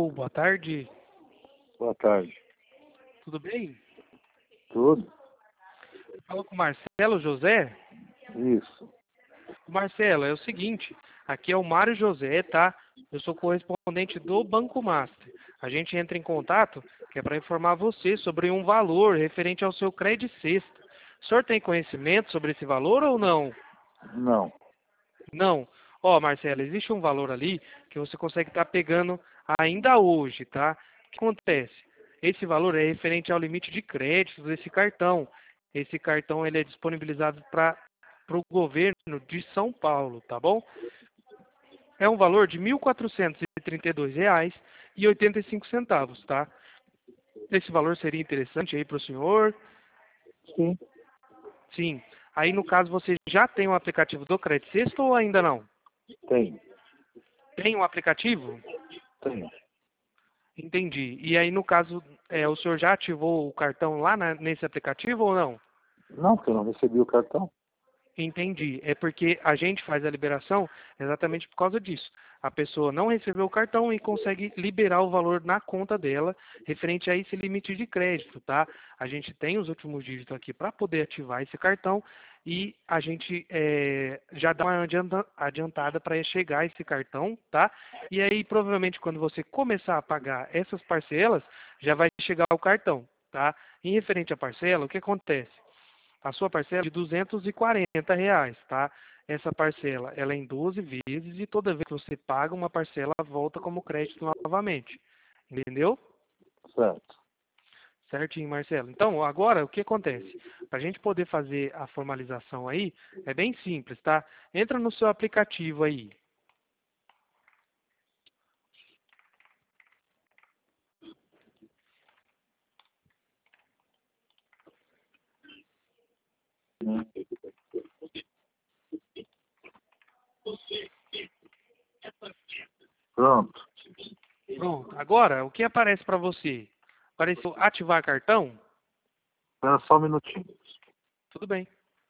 Alô, boa tarde. Boa tarde. Tudo bem? Tudo? Fala com o Marcelo José. Isso. Marcelo, é o seguinte, aqui é o Mário José, tá? Eu sou correspondente do Banco Master. A gente entra em contato, que é para informar você sobre um valor referente ao seu crédito sexta. O senhor tem conhecimento sobre esse valor ou não? Não. Não. Ó, Marcelo, existe um valor ali que você consegue estar pegando ainda hoje, tá? O que acontece? Esse valor é referente ao limite de créditos desse cartão. Esse cartão ele é disponibilizado para o governo de São Paulo, tá bom? É um valor de R$ 1.432,85, tá? Esse valor seria interessante aí para o senhor? Sim. Sim. Aí, no caso, você já tem o aplicativo do Crédito Sexto ou ainda não? Tem. Tem o aplicativo? Tem. Entendi. E aí, no caso, o senhor já ativou o cartão lá nesse aplicativo ou não? Não, porque eu não recebi o cartão. Entendi. É porque a gente faz a liberação exatamente por causa disso. A pessoa não recebeu o cartão e consegue liberar o valor na conta dela referente a esse limite de crédito, tá? A gente tem os últimos dígitos aqui para poder ativar esse cartão e a gente já dá uma adiantada para chegar esse cartão, tá? E aí, provavelmente, quando você começar a pagar essas parcelas, já vai chegar o cartão, tá? Em referente à parcela, o que acontece? A sua parcela é de R$ 240, tá? Essa parcela, ela é em 12 vezes e toda vez que você paga uma parcela, volta como crédito novamente. Entendeu? Certo. Certinho, Marcelo. Então, agora, o que acontece? Para a gente poder fazer a formalização aí, é bem simples, tá? Entra no seu aplicativo aí. Pronto. Pronto. Agora, o que aparece para você? Apareceu ativar cartão? Espera só um minutinho. Tudo bem.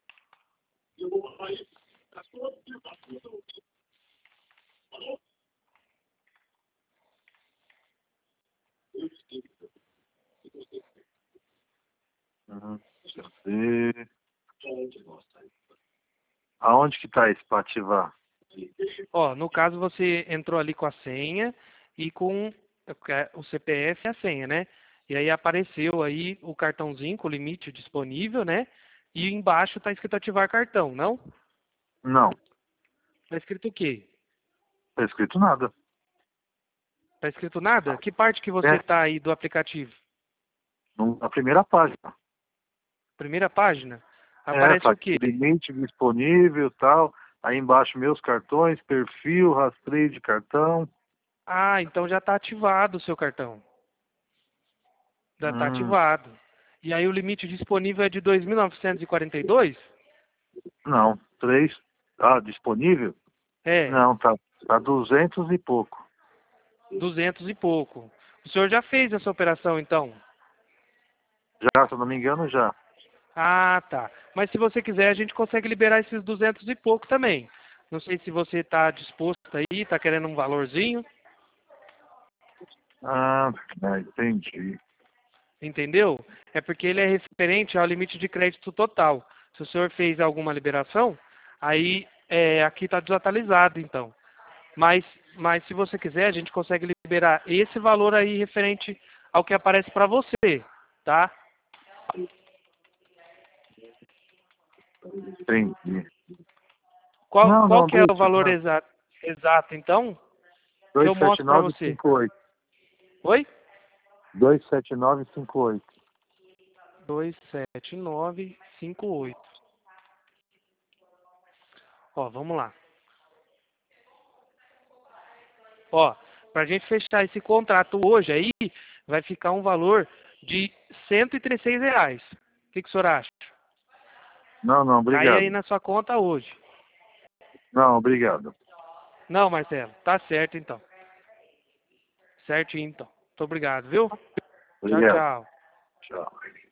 Deixa eu ver. Aonde que tá isso para ativar? Ó, no caso você entrou ali com a senha e com o CPF e a senha, né? E aí apareceu aí o cartãozinho com o limite disponível, né? E embaixo está escrito ativar cartão, não? Não. Tá escrito o quê? Tá escrito nada. Tá escrito nada? Que parte que você É, tá aí do aplicativo? na primeira página. Primeira página? É, Aparece tá o aqui, quê? limite disponível e tal. Aí embaixo meus cartões, perfil, rastreio de cartão. Ah, então já está ativado o seu cartão. Já está Hum, ativado. E aí o limite disponível é de 2.942? não, três. Ah, disponível? É, Não, tá 200 e pouco. 200 e pouco. O senhor já fez essa operação, então? Já, se eu não me engano, já. Ah, tá. Mas se você quiser, a gente consegue liberar esses 200 e pouco também. Não sei se você está disposto aí, está querendo um valorzinho, Ah, entendi. entendeu? É porque ele é referente ao limite de crédito total. Se o senhor fez alguma liberação, aí aqui está desatualizado, então. Mas se você quiser, a gente consegue liberar esse valor aí referente ao que aparece para você, tá? Entendi. Qual, Não, qual não, que é o deixa. valor Não. exato, então? Que eu mostro para você. 27958. Oi? 27958. 27958. Ó, vamos lá. Ó, pra gente fechar esse contrato hoje aí, vai ficar um valor de R$ 136. O que o senhor acha? Não, não, Cai aí obrigado. na sua conta hoje. Não, obrigado. Não, Marcelo, tá certo então. Certinho então. Muito obrigado, viu? Tchau, Obrigado. tchau. Tchau.